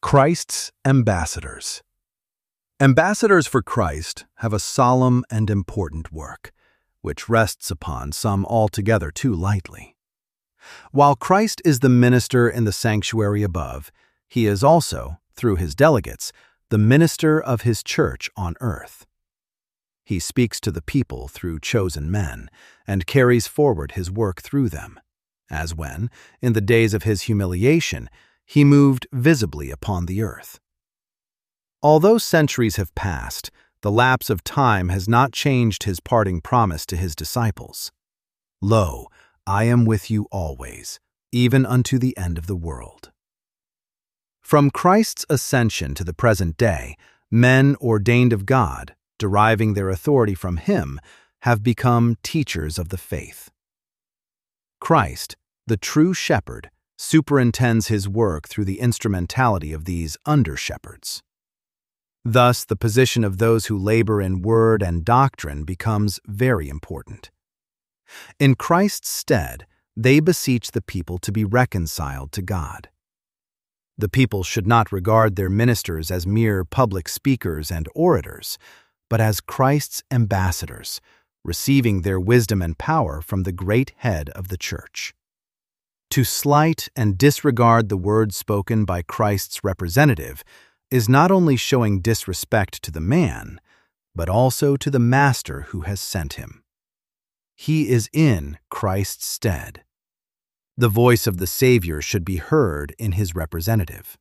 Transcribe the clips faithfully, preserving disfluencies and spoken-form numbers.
Christ's Ambassadors. Ambassadors for Christ have a solemn and important work, which rests upon some altogether too lightly. While Christ is the minister in the sanctuary above, he is also, through his delegates, the minister of his church on earth. He speaks to the people through chosen men and carries forward his work through them, as when, in the days of his humiliation, he moved visibly upon the earth. Although centuries have passed, the lapse of time has not changed his parting promise to his disciples. Lo, I am with you always, even unto the end of the world. From Christ's ascension to the present day, men ordained of God, deriving their authority from him, have become teachers of the faith. Christ, the true shepherd, superintends his work through the instrumentality of these under-shepherds. Thus, the position of those who labor in word and doctrine becomes very important. In Christ's stead, they beseech the people to be reconciled to God. The people should not regard their ministers as mere public speakers and orators, but as Christ's ambassadors, receiving their wisdom and power from the great head of the church. To slight and disregard the words spoken by Christ's representative is not only showing disrespect to the man, but also to the master who has sent him. He is in Christ's stead. The voice of the Savior should be heard in his representative.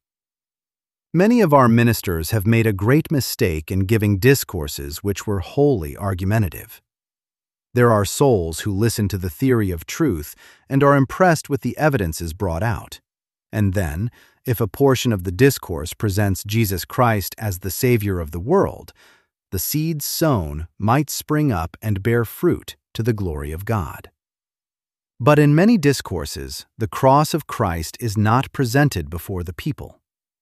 Many of our ministers have made a great mistake in giving discourses which were wholly argumentative. There are souls who listen to the theory of truth and are impressed with the evidences brought out. And then, if a portion of the discourse presents Jesus Christ as the Savior of the world, the seeds sown might spring up and bear fruit to the glory of God. But in many discourses, the cross of Christ is not presented before the people.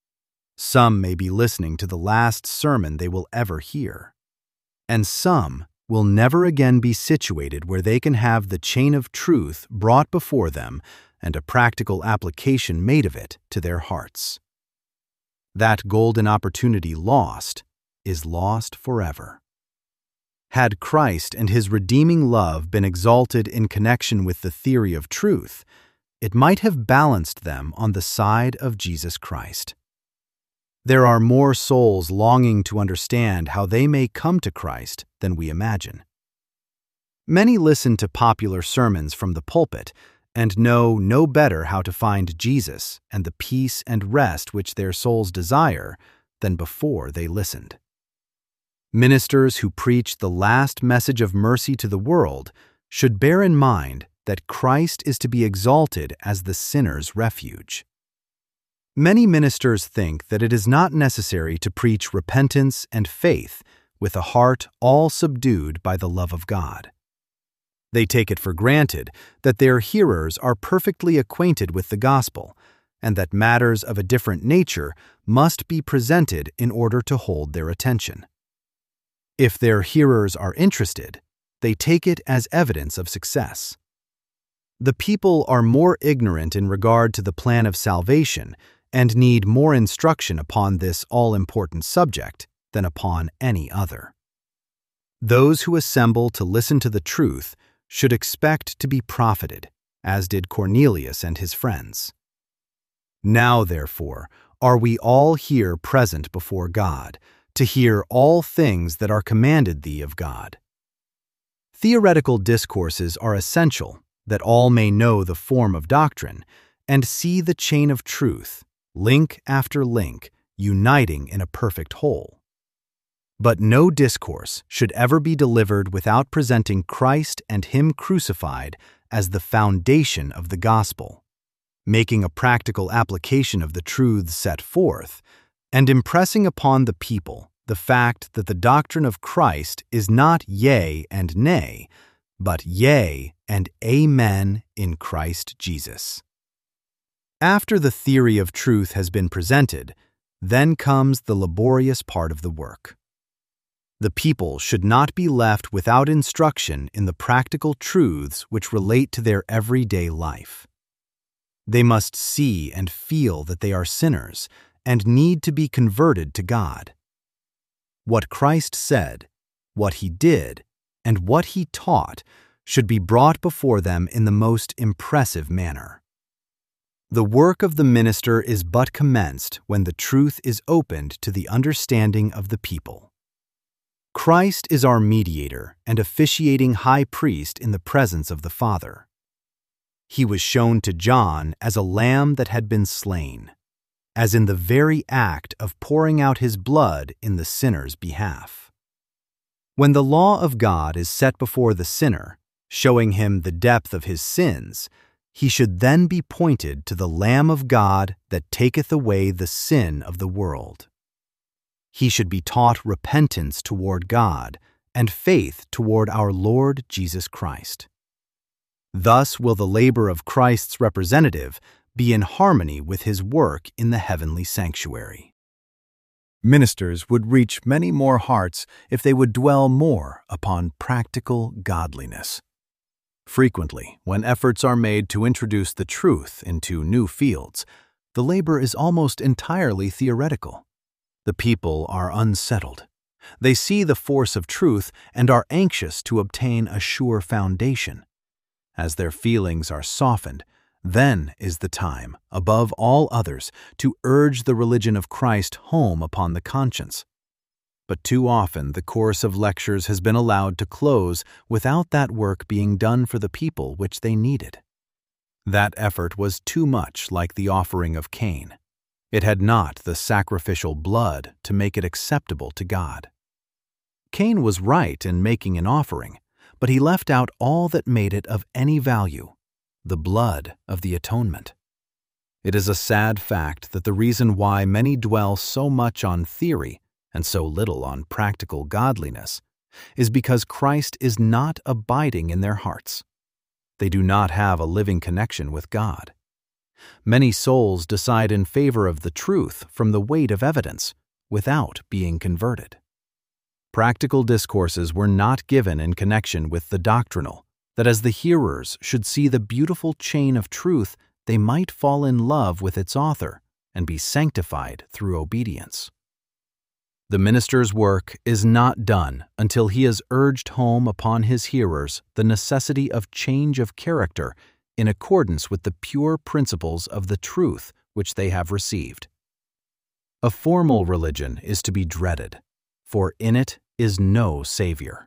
Some may be listening to the last sermon they will ever hear, and some will never again be situated where they can have the chain of truth brought before them and a practical application made of it to their hearts. That golden opportunity lost is lost forever. Had Christ and his redeeming love been exalted in connection with the theory of truth, it might have balanced them on the side of Jesus Christ. There are more souls longing to understand how they may come to Christ than we imagine. Many listen to popular sermons from the pulpit and know no better how to find Jesus and the peace and rest which their souls desire than before they listened. Ministers who preach the last message of mercy to the world should bear in mind that Christ is to be exalted as the sinner's refuge. Many ministers think that it is not necessary to preach repentance and faith with a heart all subdued by the love of God. They take it for granted that their hearers are perfectly acquainted with the gospel, and that matters of a different nature must be presented in order to hold their attention. If their hearers are interested, they take it as evidence of success. The people are more ignorant in regard to the plan of salvation and need more instruction upon this all-important subject than upon any other. Those who assemble to listen to the truth should expect to be profited, as did Cornelius and his friends. Now, therefore, are we all here present before God, to hear all things that are commanded thee of God. Theoretical discourses are essential, that all may know the form of doctrine, and see the chain of truth, link after link, uniting in a perfect whole. But no discourse should ever be delivered without presenting Christ and him crucified as the foundation of the gospel, making a practical application of the truths set forth, and impressing upon the people the fact that the doctrine of Christ is not yea and nay, but yea and amen in Christ Jesus. After the theory of truth has been presented, then comes the laborious part of the work. The people should not be left without instruction in the practical truths which relate to their everyday life. They must see and feel that they are sinners and need to be converted to God. What Christ said, what he did, and what he taught should be brought before them in the most impressive manner. The work of the minister is but commenced when the truth is opened to the understanding of the people. Christ is our mediator and officiating high priest in the presence of the Father. He was shown to John as a lamb that had been slain, as in the very act of pouring out his blood in the sinner's behalf. When the law of God is set before the sinner, showing him the depth of his sins, he should then be pointed to the Lamb of God that taketh away the sin of the world. He should be taught repentance toward God and faith toward our Lord Jesus Christ. Thus will the labor of Christ's representative be in harmony with his work in the heavenly sanctuary. Ministers would reach many more hearts if they would dwell more upon practical godliness. Frequently, when efforts are made to introduce the truth into new fields, the labor is almost entirely theoretical. The people are unsettled. They see the force of truth and are anxious to obtain a sure foundation. As their feelings are softened, then is the time, above all others, to urge the religion of Christ home upon the conscience. But too often the course of lectures has been allowed to close without that work being done for the people which they needed. That effort was too much like the offering of Cain. It had not the sacrificial blood to make it acceptable to God. Cain was right in making an offering, but he left out all that made it of any value, the blood of the atonement. It is a sad fact that the reason why many dwell so much on theory and so little on practical godliness is because Christ is not abiding in their hearts. They do not have a living connection with God. Many souls decide in favor of the truth from the weight of evidence without being converted. Practical discourses were not given in connection with the doctrinal, that as the hearers should see the beautiful chain of truth, they might fall in love with its author and be sanctified through obedience. The minister's work is not done until he has urged home upon his hearers the necessity of change of character in accordance with the pure principles of the truth which they have received. A formal religion is to be dreaded, for in it is no Savior.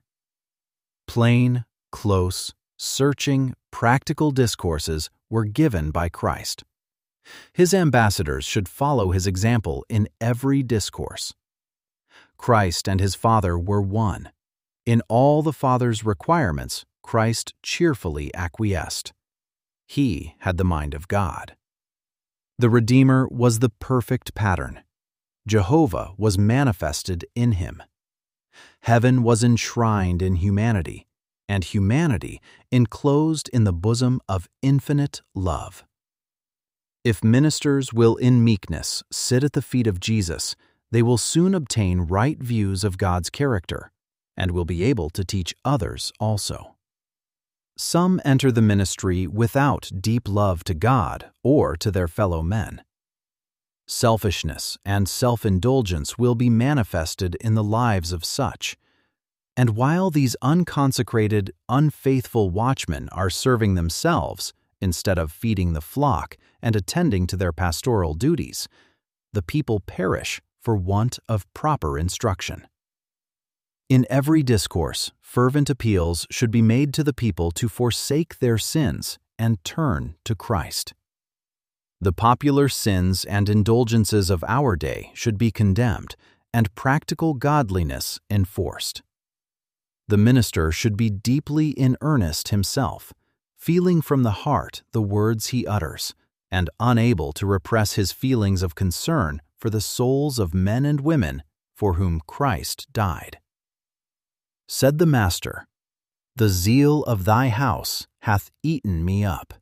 Plain, close, searching, practical discourses were given by Christ. His ambassadors should follow his example in every discourse. Christ and his Father were one. In all the Father's requirements, Christ cheerfully acquiesced. He had the mind of God. The Redeemer was the perfect pattern. Jehovah was manifested in him. Heaven was enshrined in humanity, and humanity enclosed in the bosom of infinite love. If ministers will in meekness sit at the feet of Jesus, they will soon obtain right views of God's character, and will be able to teach others also. Some enter the ministry without deep love to God or to their fellow men. Selfishness and self-indulgence will be manifested in the lives of such. And while these unconsecrated, unfaithful watchmen are serving themselves instead of feeding the flock and attending to their pastoral duties, the people perish for want of proper instruction. In every discourse, fervent appeals should be made to the people to forsake their sins and turn to Christ. The popular sins and indulgences of our day should be condemned and practical godliness enforced. The minister should be deeply in earnest himself, feeling from the heart the words he utters, and unable to repress his feelings of concern for the souls of men and women for whom Christ died. Said the Master, "The zeal of thy house hath eaten me up."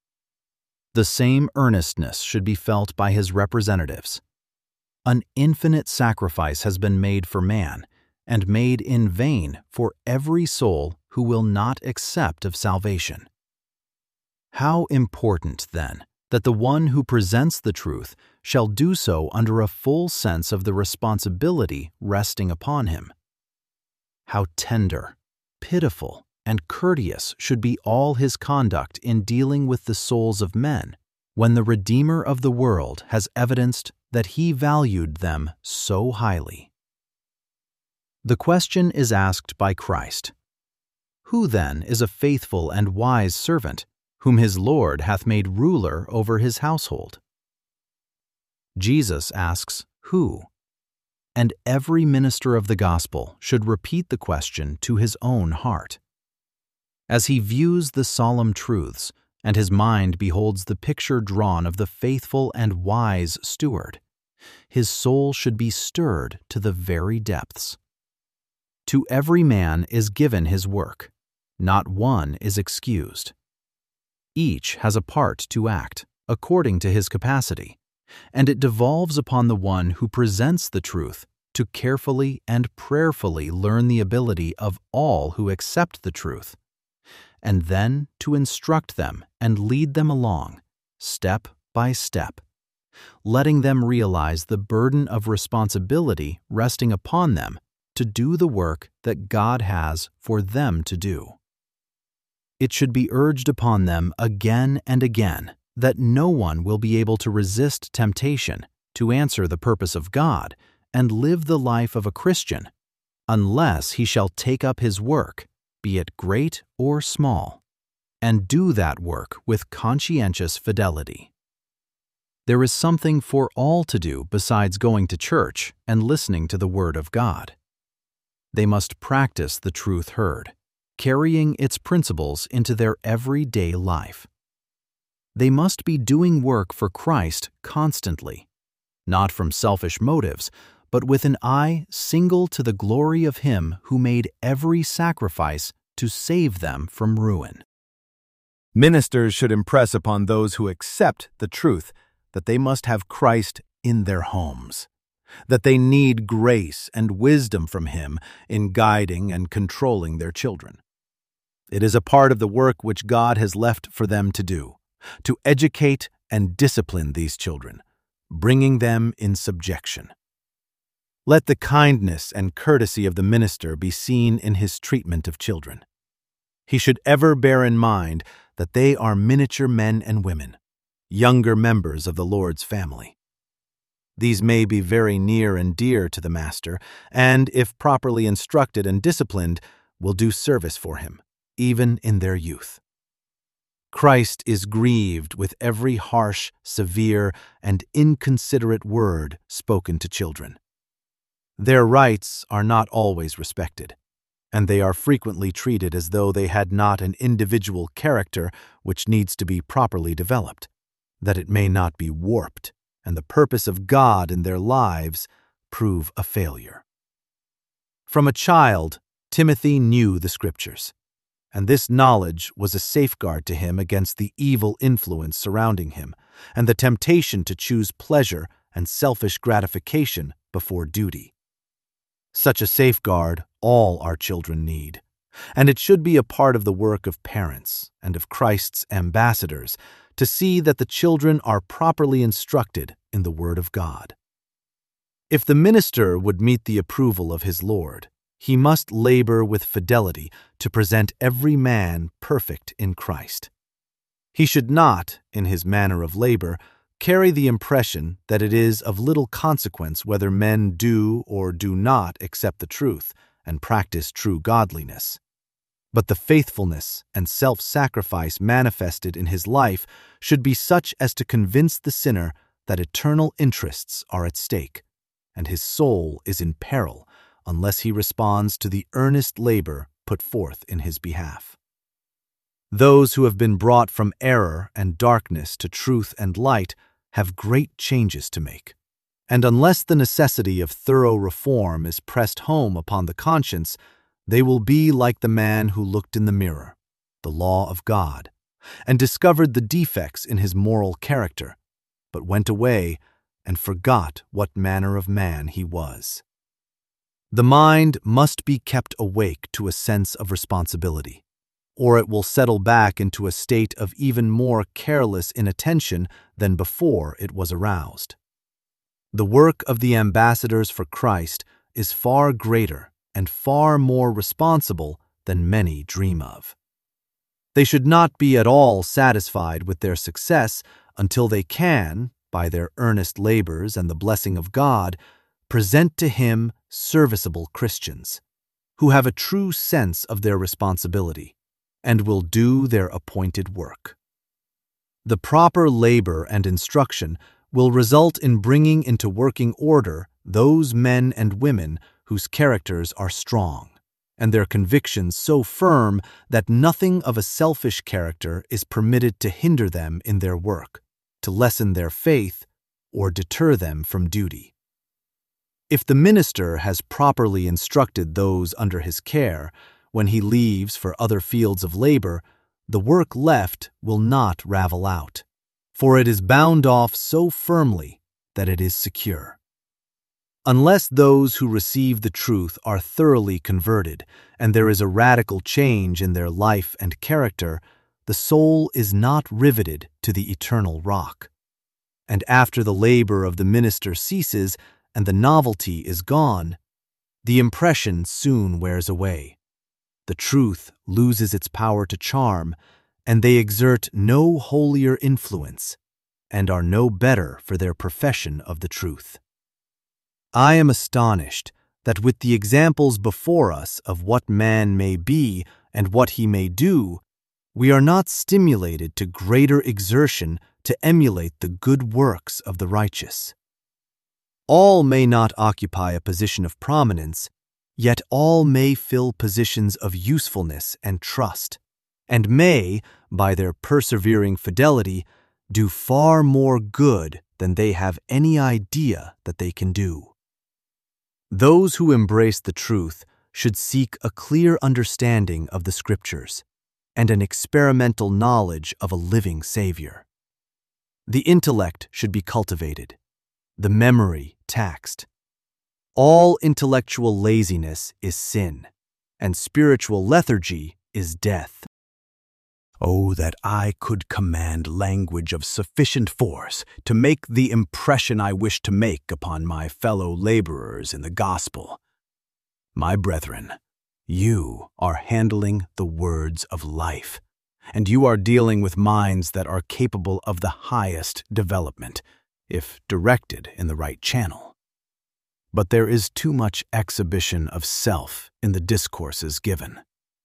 The same earnestness should be felt by his representatives. An infinite sacrifice has been made for man, and made in vain for every soul who will not accept of salvation. How important, then, that the one who presents the truth shall do so under a full sense of the responsibility resting upon him. How tender, pitiful, and courteous should be all his conduct in dealing with the souls of men, when the Redeemer of the world has evidenced that he valued them so highly. The question is asked by Christ, "Who then is a faithful and wise servant, whom his Lord hath made ruler over his household?" Jesus asks, "Who?" And every minister of the gospel should repeat the question to his own heart. As he views the solemn truths, and his mind beholds the picture drawn of the faithful and wise steward, his soul should be stirred to the very depths. To every man is given his work, not one is excused. Each has a part to act, according to his capacity, and it devolves upon the one who presents the truth to carefully and prayerfully learn the ability of all who accept the truth, and then to instruct them and lead them along, step by step, letting them realize the burden of responsibility resting upon them to do the work that God has for them to do. It should be urged upon them again and again that no one will be able to resist temptation to answer the purpose of God and live the life of a Christian unless he shall take up his work, be it great or small, and do that work with conscientious fidelity. There is something for all to do besides going to church and listening to the Word of God. They must practice the truth heard, carrying its principles into their everyday life. They must be doing work for Christ constantly, not from selfish motives, but with an eye single to the glory of Him who made every sacrifice to save them from ruin. Ministers should impress upon those who accept the truth that they must have Christ in their homes, that they need grace and wisdom from Him in guiding and controlling their children. It is a part of the work which God has left for them to do, to educate and discipline these children, bringing them in subjection. Let the kindness and courtesy of the minister be seen in his treatment of children. He should ever bear in mind that they are miniature men and women, younger members of the Lord's family. These may be very near and dear to the Master, and, if properly instructed and disciplined, will do service for him, even in their youth. Christ is grieved with every harsh, severe, and inconsiderate word spoken to children. Their rights are not always respected, and they are frequently treated as though they had not an individual character which needs to be properly developed, that it may not be warped, and the purpose of God in their lives prove a failure. From a child, Timothy knew the Scriptures, and this knowledge was a safeguard to him against the evil influence surrounding him and the temptation to choose pleasure and selfish gratification before duty. Such a safeguard all our children need, and it should be a part of the work of parents and of Christ's ambassadors to see that the children are properly instructed in the Word of God. If the minister would meet the approval of his Lord, he must labor with fidelity to present every man perfect in Christ. He should not, in his manner of labor, carry the impression that it is of little consequence whether men do or do not accept the truth and practice true godliness. But the faithfulness and self-sacrifice manifested in his life should be such as to convince the sinner that eternal interests are at stake, and his soul is in peril unless he responds to the earnest labor put forth in his behalf. Those who have been brought from error and darkness to truth and light have great changes to make, and unless the necessity of thorough reform is pressed home upon the conscience, they will be like the man who looked in the mirror, the law of God, and discovered the defects in his moral character, but went away and forgot what manner of man he was. The mind must be kept awake to a sense of responsibility, or it will settle back into a state of even more careless inattention than before it was aroused. The work of the ambassadors for Christ is far greater and far more responsible than many dream of. They should not be at all satisfied with their success until they can, by their earnest labors and the blessing of God, present to Him serviceable Christians, who have a true sense of their responsibility and will do their appointed work. The proper labor and instruction will result in bringing into working order those men and women whose characters are strong, and their convictions so firm that nothing of a selfish character is permitted to hinder them in their work, to lessen their faith, or deter them from duty. If the minister has properly instructed those under his care, when he leaves for other fields of labor, the work left will not ravel out, for it is bound off so firmly that it is secure. Unless those who receive the truth are thoroughly converted, and there is a radical change in their life and character, the soul is not riveted to the eternal rock. And after the labor of the minister ceases and the novelty is gone, the impression soon wears away. The truth loses its power to charm, and they exert no holier influence, and are no better for their profession of the truth. I am astonished that with the examples before us of what man may be and what he may do, we are not stimulated to greater exertion to emulate the good works of the righteous. All may not occupy a position of prominence, yet all may fill positions of usefulness and trust, and may, by their persevering fidelity, do far more good than they have any idea that they can do. Those who embrace the truth should seek a clear understanding of the Scriptures and an experimental knowledge of a living Savior. The intellect should be cultivated, the memory taxed. All intellectual laziness is sin, and spiritual lethargy is death. Oh, that I could command language of sufficient force to make the impression I wish to make upon my fellow laborers in the gospel. My brethren, you are handling the words of life, and you are dealing with minds that are capable of the highest development, if directed in the right channel. But there is too much exhibition of self in the discourses given.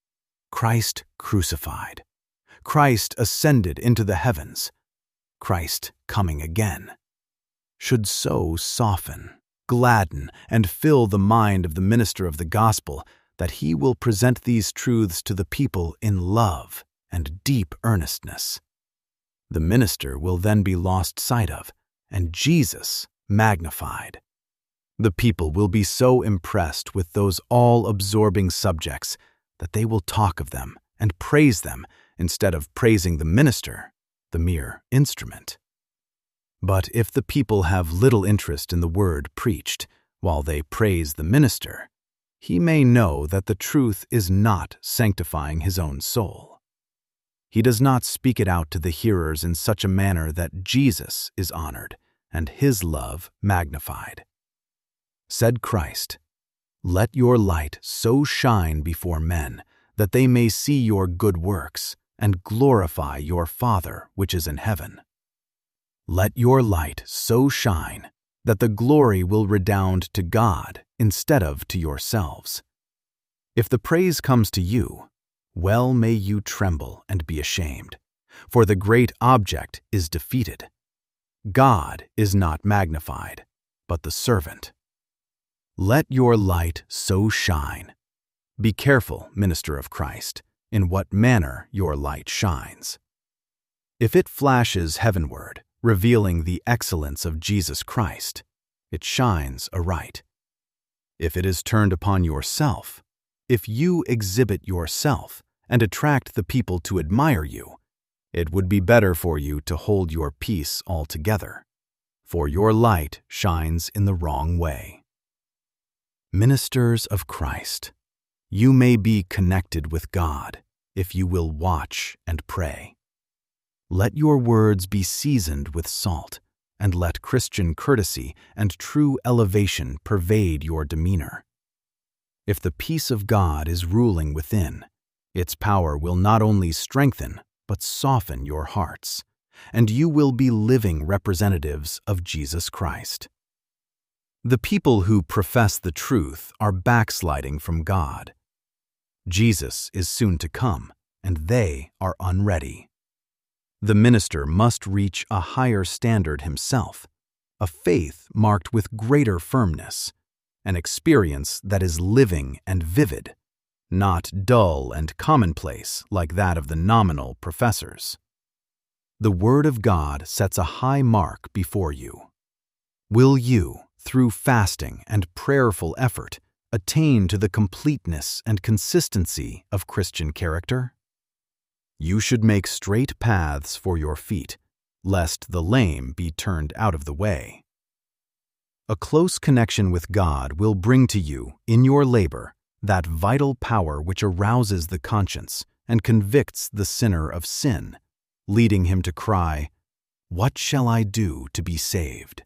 Christ crucified, Christ ascended into the heavens, Christ coming again, should so soften, gladden, and fill the mind of the minister of the gospel that he will present these truths to the people in love and deep earnestness. The minister will then be lost sight of, and Jesus magnified. The people will be so impressed with those all-absorbing subjects that they will talk of them and praise them instead of praising the minister, the mere instrument. But if the people have little interest in the word preached, while they praise the minister, he may know that the truth is not sanctifying his own soul. He does not speak it out to the hearers in such a manner that Jesus is honored and his love magnified. Said Christ, "Let your light so shine before men that they may see your good works and glorify your Father which is in heaven." Let your light so shine that the glory will redound to God instead of to yourselves. If the praise comes to you, well may you tremble and be ashamed, for the great object is defeated. God is not magnified, but the servant. Let your light so shine. Be careful, minister of Christ, in what manner your light shines. If it flashes heavenward, revealing the excellence of Jesus Christ, it shines aright. If it is turned upon yourself, if you exhibit yourself and attract the people to admire you, it would be better for you to hold your peace altogether, for your light shines in the wrong way. Ministers of Christ, you may be connected with God if you will watch and pray. Let your words be seasoned with salt and let Christian courtesy and true elevation pervade your demeanor. If the peace of God is ruling within, its power will not only strengthen, but soften your hearts, and you will be living representatives of Jesus Christ. The people who profess the truth are backsliding from God. Jesus is soon to come, and they are unready. The minister must reach a higher standard himself, a faith marked with greater firmness, an experience that is living and vivid, not dull and commonplace like that of the nominal professors. The Word of God sets a high mark before you. Will you, through fasting and prayerful effort, attain to the completeness and consistency of Christian character? You should make straight paths for your feet, lest the lame be turned out of the way. A close connection with God will bring to you, in your labor, that vital power which arouses the conscience and convicts the sinner of sin, leading him to cry, "What shall I do to be saved?"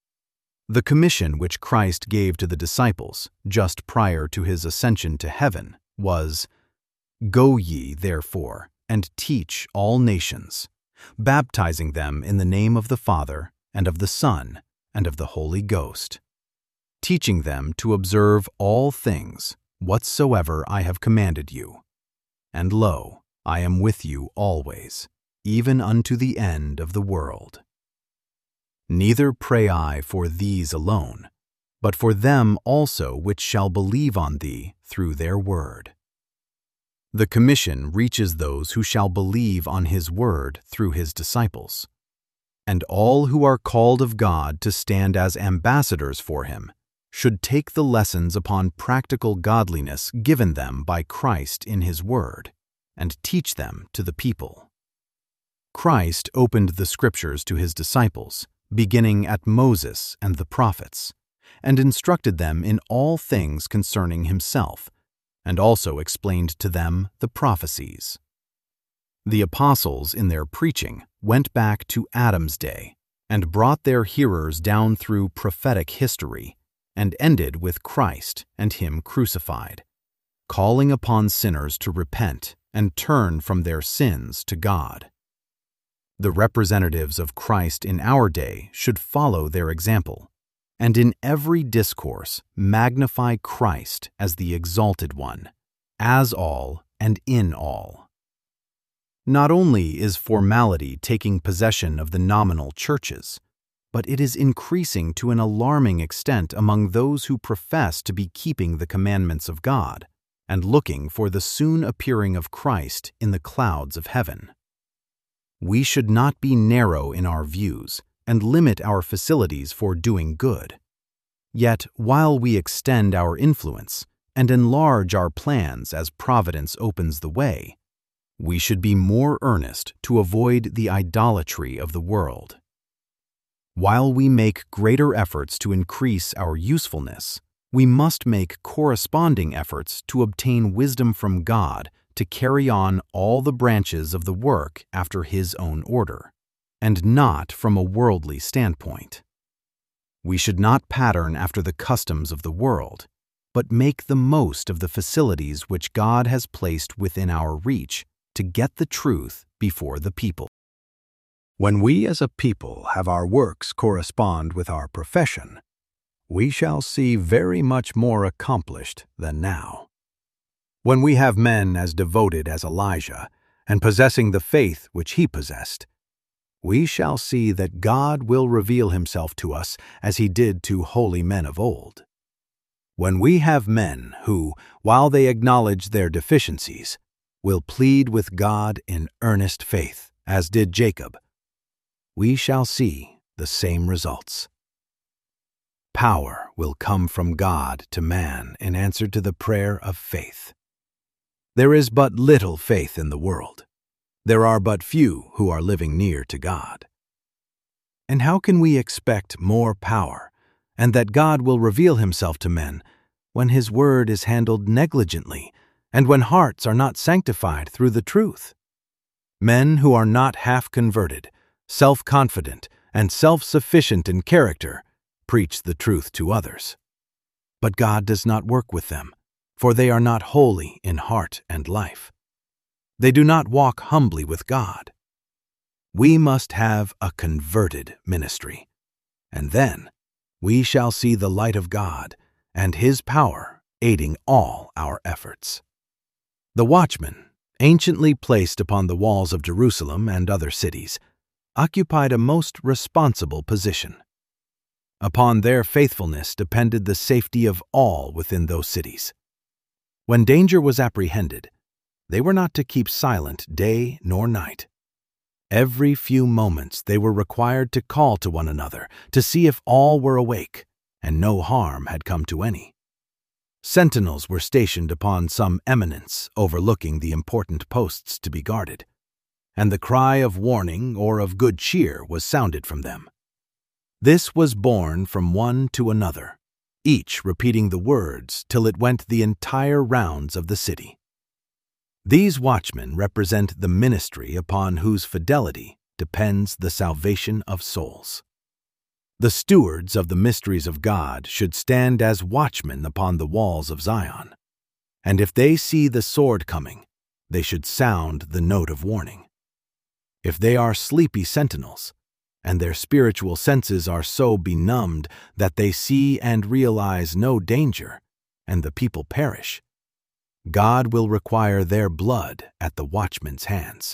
The commission which Christ gave to the disciples just prior to his ascension to heaven was, "Go ye, therefore, and teach all nations, baptizing them in the name of the Father, and of the Son, and of the Holy Ghost, teaching them to observe all things whatsoever I have commanded you. And lo, I am with you always, even unto the end of the world. Neither pray I for these alone, but for them also which shall believe on thee through their word." The commission reaches those who shall believe on his word through his disciples. And all who are called of God to stand as ambassadors for him should take the lessons upon practical godliness given them by Christ in his word, and teach them to the people. Christ opened the scriptures to his disciples, beginning at Moses and the prophets, and instructed them in all things concerning himself, and also explained to them the prophecies. The apostles, in their preaching, went back to Adam's day and brought their hearers down through prophetic history, and ended with Christ and him crucified, calling upon sinners to repent and turn from their sins to God. The representatives of Christ in our day should follow their example, and in every discourse magnify Christ as the exalted one, as all and in all. Not only is formality taking possession of the nominal churches, but it is increasing to an alarming extent among those who profess to be keeping the commandments of God and looking for the soon appearing of Christ in the clouds of heaven. We should not be narrow in our views and limit our facilities for doing good. Yet, while we extend our influence and enlarge our plans as providence opens the way, we should be more earnest to avoid the idolatry of the world. While we make greater efforts to increase our usefulness, we must make corresponding efforts to obtain wisdom from God to carry on all the branches of the work after his own order, and not from a worldly standpoint. We should not pattern after the customs of the world, but make the most of the facilities which God has placed within our reach to get the truth before the people. When we as a people have our works correspond with our profession, we shall see very much more accomplished than now. When we have men as devoted as Elijah, and possessing the faith which he possessed, we shall see that God will reveal himself to us as he did to holy men of old. When we have men who, while they acknowledge their deficiencies, will plead with God in earnest faith, as did Jacob, we shall see the same results. Power will come from God to man in answer to the prayer of faith. There is but little faith in the world. There are but few who are living near to God. And how can we expect more power, and that God will reveal himself to men, when his word is handled negligently, and when hearts are not sanctified through the truth? Men who are not half converted, self-confident, and self-sufficient in character, preach the truth to others. But God does not work with them, for they are not holy in heart and life. They do not walk humbly with God. We must have a converted ministry, and then we shall see the light of God and His power aiding all our efforts. The watchmen, anciently placed upon the walls of Jerusalem and other cities, occupied a most responsible position. Upon their faithfulness depended the safety of all within those cities. When danger was apprehended, they were not to keep silent day nor night. Every few moments they were required to call to one another to see if all were awake and no harm had come to any. Sentinels were stationed upon some eminence overlooking the important posts to be guarded, and the cry of warning or of good cheer was sounded from them. This was borne from one to another, each repeating the words till it went the entire rounds of the city. These watchmen represent the ministry upon whose fidelity depends the salvation of souls. The stewards of the mysteries of God should stand as watchmen upon the walls of Zion, and if they see the sword coming, they should sound the note of warning. If they are sleepy sentinels, and their spiritual senses are so benumbed that they see and realize no danger, and the people perish, God will require their blood at the watchman's hands.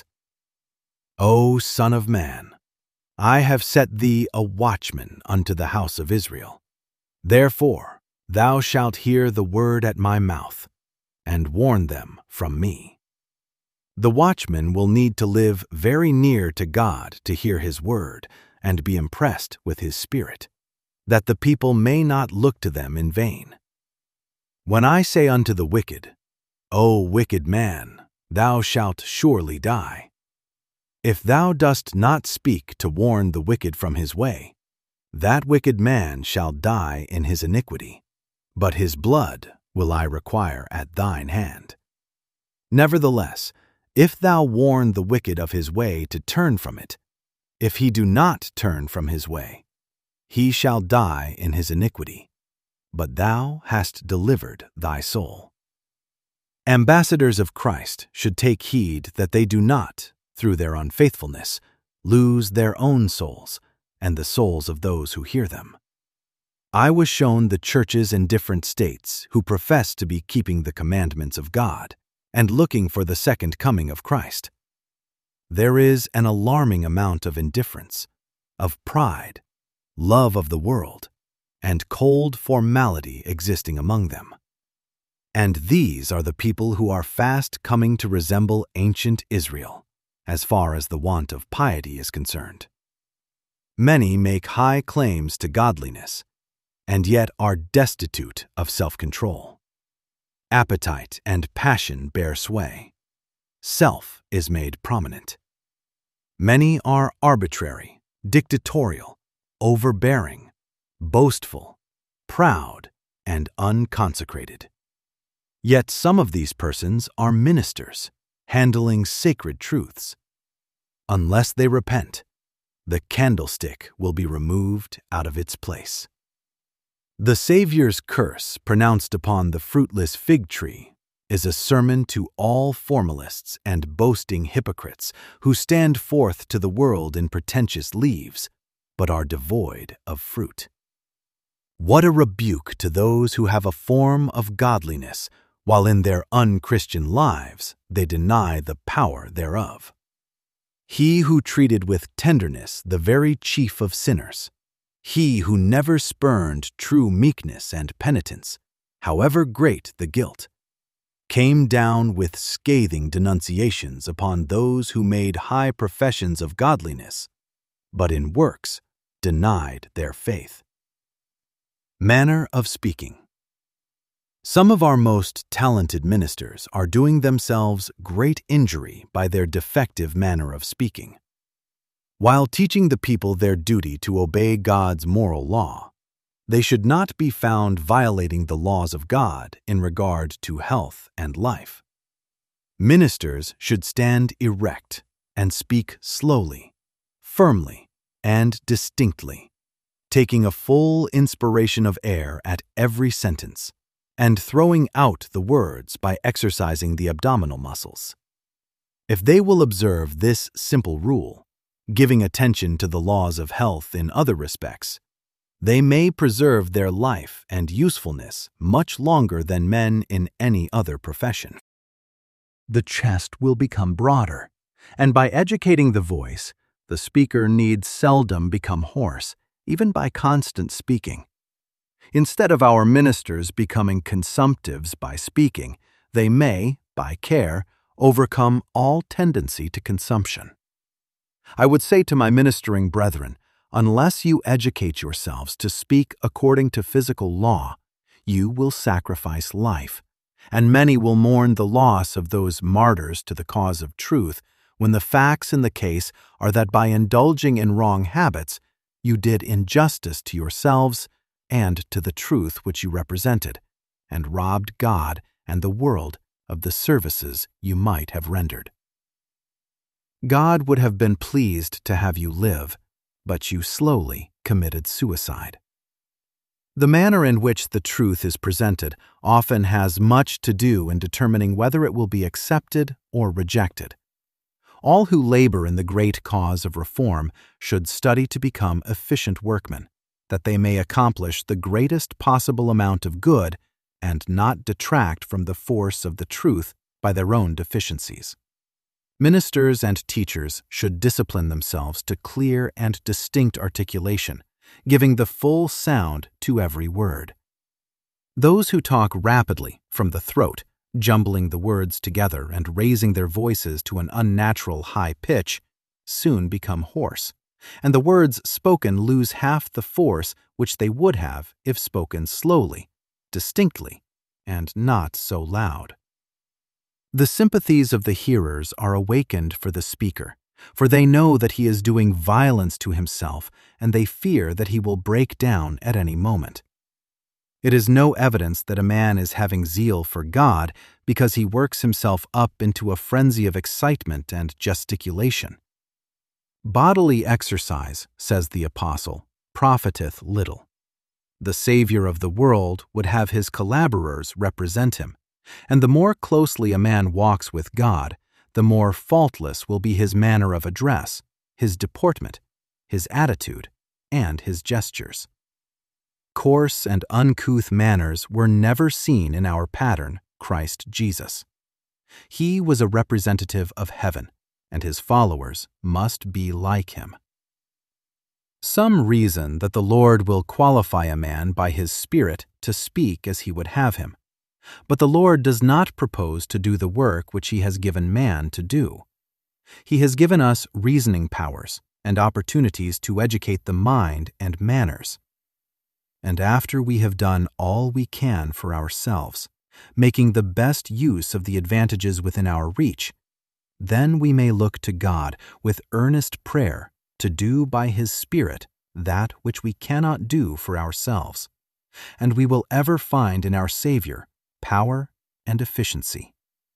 O Son of Man, I have set thee a watchman unto the house of Israel. Therefore thou shalt hear the word at my mouth, and warn them from me. The watchman will need to live very near to God to hear his word and be impressed with his spirit, that the people may not look to them in vain. When I say unto the wicked, O wicked man, thou shalt surely die, if thou dost not speak to warn the wicked from his way, that wicked man shall die in his iniquity, but his blood will I require at thine hand. Nevertheless, if thou warn the wicked of his way to turn from it, if he do not turn from his way, he shall die in his iniquity, but thou hast delivered thy soul. Ambassadors of Christ should take heed that they do not, through their unfaithfulness, lose their own souls and the souls of those who hear them. I was shown the churches in different states who profess to be keeping the commandments of God and looking for the second coming of Christ. There is an alarming amount of indifference, of pride, love of the world, and cold formality existing among them. And these are the people who are fast coming to resemble ancient Israel, as far as the want of piety is concerned. Many make high claims to godliness, and yet are destitute of self-control. Appetite and passion bear sway. Self is made prominent. Many are arbitrary, dictatorial, overbearing, boastful, proud, and unconsecrated. Yet some of these persons are ministers, handling sacred truths. Unless they repent, the candlestick will be removed out of its place. The Savior's curse pronounced upon the fruitless fig tree is a sermon to all formalists and boasting hypocrites who stand forth to the world in pretentious leaves, but are devoid of fruit. What a rebuke to those who have a form of godliness, while in their unchristian lives they deny the power thereof. He who treated with tenderness the very chief of sinners, he who never spurned true meekness and penitence, however great the guilt, came down with scathing denunciations upon those who made high professions of godliness, but in works denied their faith. Manner of speaking. Some of our most talented ministers are doing themselves great injury by their defective manner of speaking. While teaching the people their duty to obey God's moral law, they should not be found violating the laws of God in regard to health and life. Ministers should stand erect and speak slowly, firmly, and distinctly, taking a full inspiration of air at every sentence, and throwing out the words by exercising the abdominal muscles. If they will observe this simple rule, giving attention to the laws of health in other respects, they may preserve their life and usefulness much longer than men in any other profession. The chest will become broader, and by educating the voice, the speaker need seldom become hoarse, even by constant speaking. Instead of our ministers becoming consumptives by speaking, they may, by care, overcome all tendency to consumption. I would say to my ministering brethren, unless you educate yourselves to speak according to physical law, you will sacrifice life, and many will mourn the loss of those martyrs to the cause of truth, when the facts in the case are that by indulging in wrong habits, you did injustice to yourselves and to the truth which you represented, and robbed God and the world of the services you might have rendered. God would have been pleased to have you live, but you slowly committed suicide. The manner in which the truth is presented often has much to do in determining whether it will be accepted or rejected. All who labor in the great cause of reform should study to become efficient workmen, that they may accomplish the greatest possible amount of good and not detract from the force of the truth by their own deficiencies. Ministers and teachers should discipline themselves to clear and distinct articulation, giving the full sound to every word. Those who talk rapidly from the throat, jumbling the words together and raising their voices to an unnatural high pitch, soon become hoarse, and the words spoken lose half the force which they would have if spoken slowly, distinctly, and not so loud. The sympathies of the hearers are awakened for the speaker, for they know that he is doing violence to himself, and they fear that he will break down at any moment. It is no evidence that a man is having zeal for God because he works himself up into a frenzy of excitement and gesticulation. Bodily exercise, says the apostle, profiteth little. The Savior of the world would have his collaborers represent him, and the more closely a man walks with God, the more faultless will be his manner of address, his deportment, his attitude, and his gestures. Coarse and uncouth manners were never seen in our pattern, Christ Jesus. He was a representative of heaven, and his followers must be like him. Some reason that the Lord will qualify a man by his Spirit to speak as he would have him, but the Lord does not propose to do the work which he has given man to do. He has given us reasoning powers and opportunities to educate the mind and manners. And after we have done all we can for ourselves, making the best use of the advantages within our reach, then we may look to God with earnest prayer to do by his Spirit that which we cannot do for ourselves, and we will ever find in our Savior power and efficiency.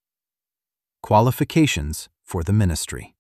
Qualifications for the ministry.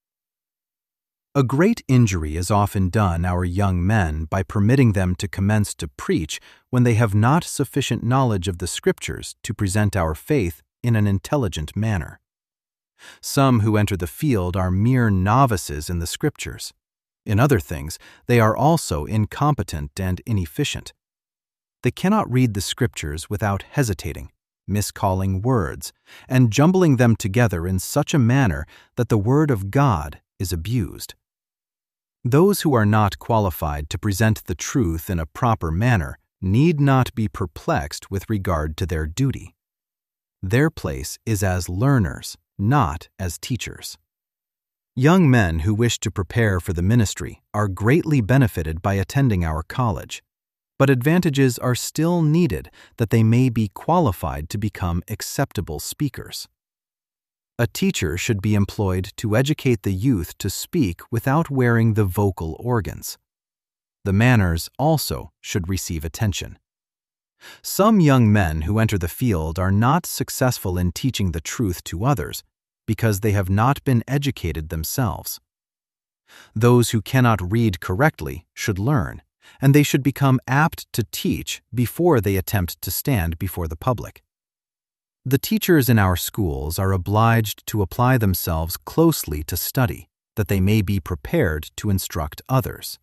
A great injury is often done our young men by permitting them to commence to preach when they have not sufficient knowledge of the Scriptures to present our faith in an intelligent manner. Some who enter the field are mere novices in the Scriptures. In other things, they are also incompetent and inefficient. They cannot read the Scriptures without hesitating, miscalling words, and jumbling them together in such a manner that the Word of God is abused. Those who are not qualified to present the truth in a proper manner need not be perplexed with regard to their duty. Their place is as learners, not as teachers. Young men who wish to prepare for the ministry are greatly benefited by attending our college, but advantages are still needed that they may be qualified to become acceptable speakers. A teacher should be employed to educate the youth to speak without wearing the vocal organs. The manners also should receive attention. Some young men who enter the field are not successful in teaching the truth to others because they have not been educated themselves. Those who cannot read correctly should learn, and they should become apt to teach before they attempt to stand before the public. The teachers in our schools are obliged to apply themselves closely to study, that they may be prepared to instruct others.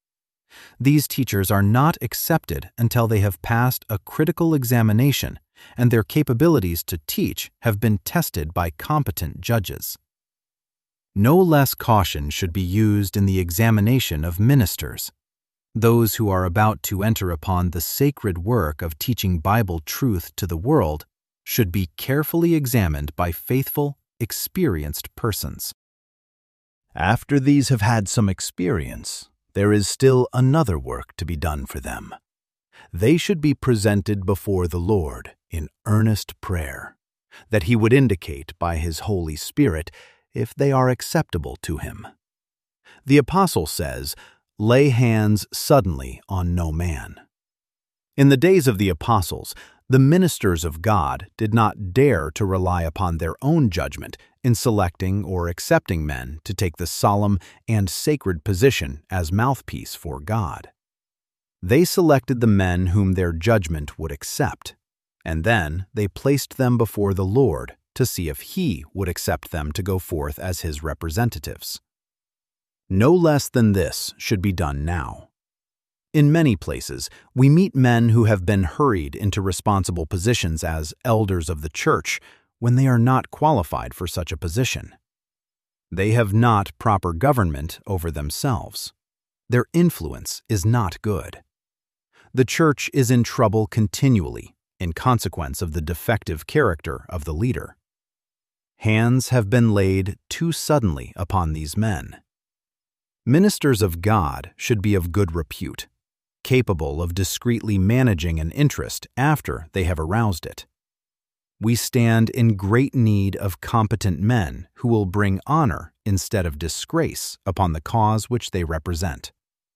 These teachers are not accepted until they have passed a critical examination and their capabilities to teach have been tested by competent judges. No less caution should be used in the examination of ministers. Those who are about to enter upon the sacred work of teaching Bible truth to the world should be carefully examined by faithful, experienced persons. After these have had some experience, there is still another work to be done for them. They should be presented before the Lord in earnest prayer, that He would indicate by His Holy Spirit if they are acceptable to Him. The Apostle says, "Lay hands suddenly on no man." In the days of the apostles, the ministers of God did not dare to rely upon their own judgment in selecting or accepting men to take the solemn and sacred position as mouthpiece for God. They selected the men whom their judgment would accept, and then they placed them before the Lord to see if He would accept them to go forth as His representatives. No less than this should be done now. In many places, we meet men who have been hurried into responsible positions as elders of the church when they are not qualified for such a position. They have not proper government over themselves. Their influence is not good. The church is in trouble continually in consequence of the defective character of the leader. Hands have been laid too suddenly upon these men. Ministers of God should be of good repute, capable of discreetly managing an interest after they have aroused it. We stand in great need of competent men who will bring honor instead of disgrace upon the cause which they represent.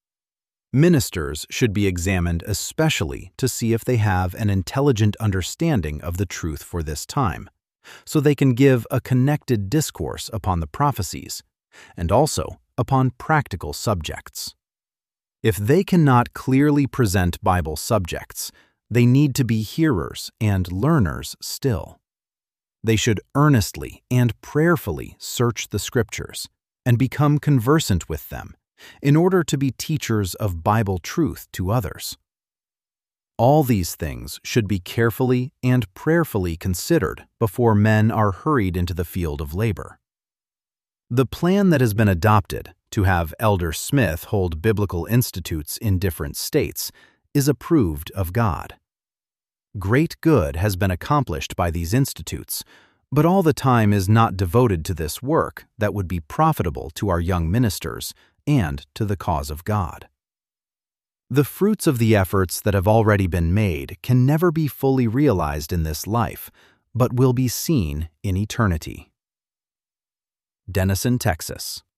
Ministers should be examined especially to see if they have an intelligent understanding of the truth for this time, so they can give a connected discourse upon the prophecies, and also upon practical subjects. If they cannot clearly present Bible subjects, they need to be hearers and learners still. They should earnestly and prayerfully search the Scriptures and become conversant with them in order to be teachers of Bible truth to others. All these things should be carefully and prayerfully considered before men are hurried into the field of labor. The plan that has been adopted to have Elder Smith hold biblical institutes in different states is approved of God. Great good has been accomplished by these institutes, but all the time is not devoted to this work that would be profitable to our young ministers and to the cause of God. The fruits of the efforts that have already been made can never be fully realized in this life, but will be seen in eternity. Denison, Texas.